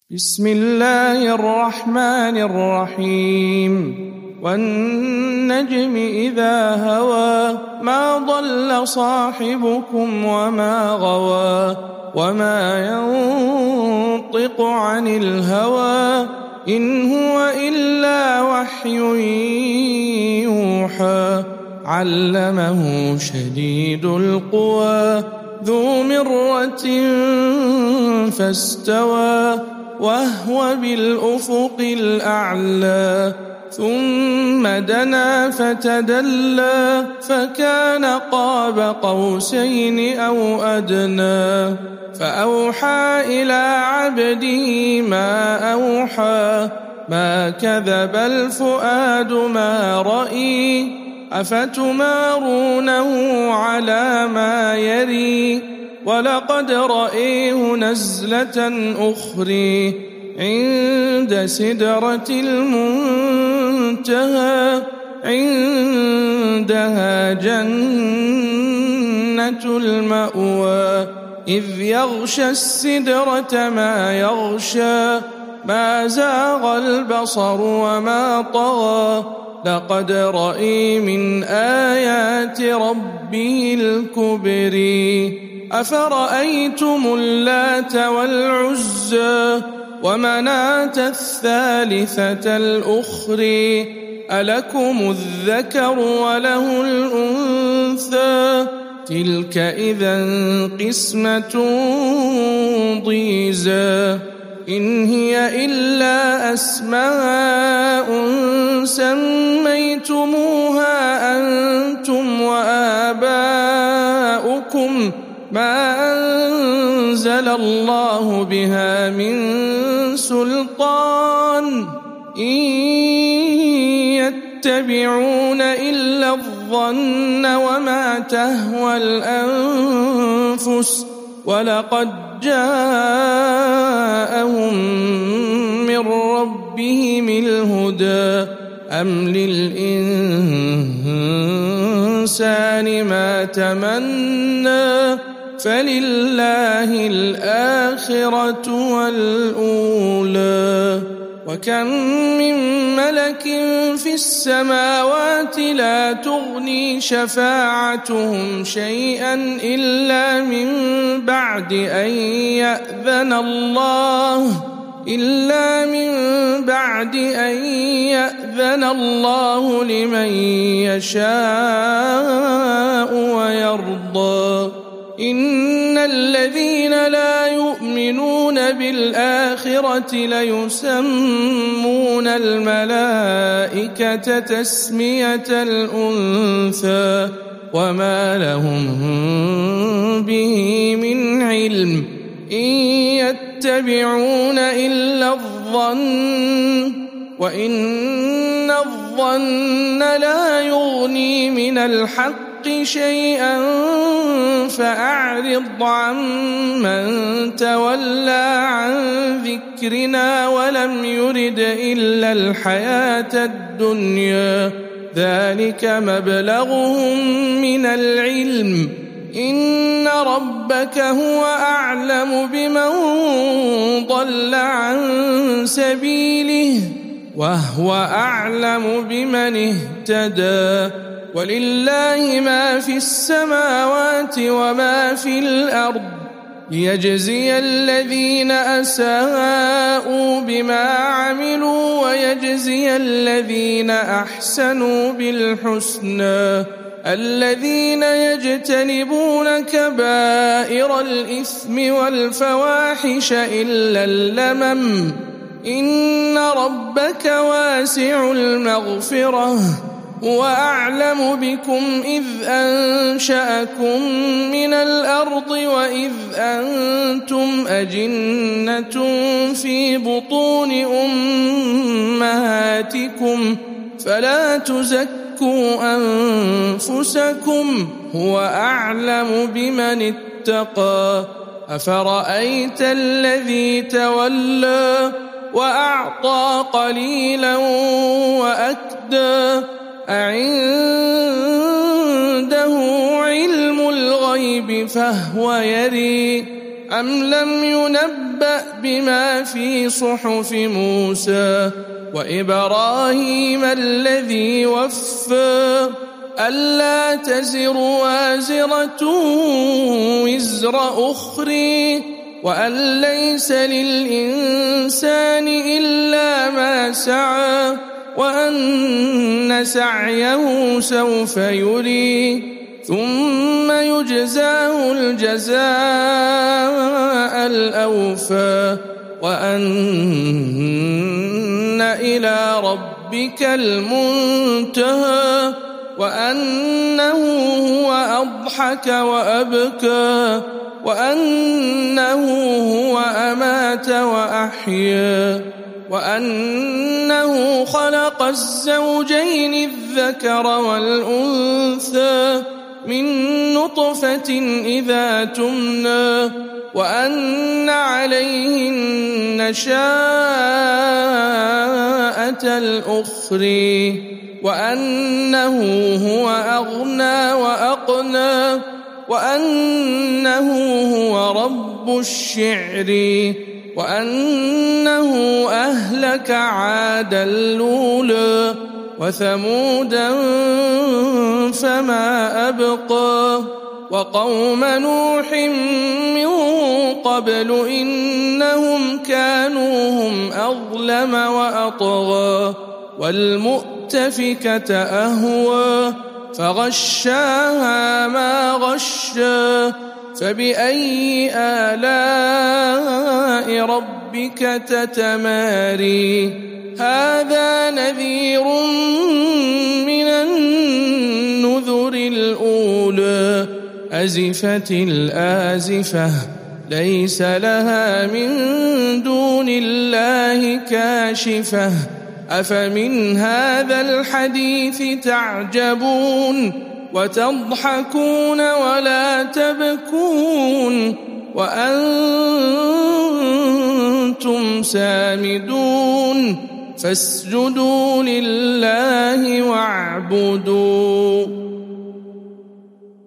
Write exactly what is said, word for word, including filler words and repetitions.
بسم الله الرحمن الرحيم والنجم إذا هوى ما ضل صاحبكم وما غوى وما ينطق عن الهوى إن هو إلا وحي يوحى علمه شديد القوى ذو مرة فاستوى وهو بالأفق الأعلى ثم دنا فتدلى فكان قاب قوسين أو أدنى فأوحى إلى عبده ما أوحى ما كذب الفؤاد ما رأي أفتمارونه على ما يري ولقد رأيه نزلة أخرى عند سدرة المنتهى عندها جنة المأوى إذ يغشى السدرة ما يغشى ما زاغ البصر وما طغى لقد رأى من آيات ربه الكبر أفرأيتم اللات والعزى ومناة الثالثة الأخرى ألكم الذكر وله الأنثى تلك إذا قسمة ضيزى إن هي إلا أسماء سميتموها أنتم وآباؤكم ما أنزل الله بها من سلطان إن يتبعون إلا الظن وما تهوى الأنفس ولقد جاءهم من ربهم الهدى أم للإنسان ما تمنى فلله الآخرة والأولى وكم من ملك في السماوات لا تغني شفاعتهم شيئا إلا من بعد أن يأذن الله إلا من بعد أن يأذن الله لمن يشاء ويرضى إن الذين لا يؤمنون بالآخرة ليسمون الملائكة تسمية الأنثى وما لهم به من علم إن يتبعون إلا الظن وإن الظن لا يغني من الحق شيئا فأعرض عمن تولى عن ذكرنا ولم يرد إلا الحياة الدنيا ذلك مبلغهم من العلم إن ربك هو أعلم بمن ضل عن سبيله وهو أعلم بمن اهتدى ولله ما في السماوات وما في الأرض ليجزي الذين أساءوا بما عملوا ويجزي الذين أحسنوا بالحسنى الذين يجتنبون كبائر الإثم والفواحش إلا اللمم إن ربك واسع المغفرة وأعلم بكم إذ أنشأكم من الأرض وإذ أنتم أجنة في بطون أمهاتكم فلا تزكوا أنفسكم هو أعلم بمن اتقى أفرأيت الذي تولى وأعطى قليلا وأكدى أعنده علم الغيب فهو يري أم لم ينبأ فنبأ بما في صحف موسى وإبراهيم الذي وفى ألا تزر وازرة وزر أخرى وأن ليس للإنسان إلا ما سعى وأن سعيه سوف يريه ثم يجزاه الجزاء الأوفى وأن إلى ربك المنتهى وأنه هو أضحك وأبكى وأنه هو أمات وأحيا وأنه خلق الزوجين الذكر والأنثى من نطفة إذا تمنى وأن عليه النشاءة الأخرى وأنه هو أغنى وأقنى وأنه هو رب الشعر وأنه أهلك عادا الأولى وثمودا فما أبقى وقوم نوح من قبل إنهم كانوا هم أظلم وأطغى والمؤتفكة أهوى فغشاها ما غشى فبأي آلاء ربك تتماري هذا نذير من النذر الأولى أزفت الآزفة ليس لها من دون الله كاشفة أفمن هذا الحديث تعجبون وتضحكون ولا تبكون وأنتم سامدون فاسجدوا لله واعبدوا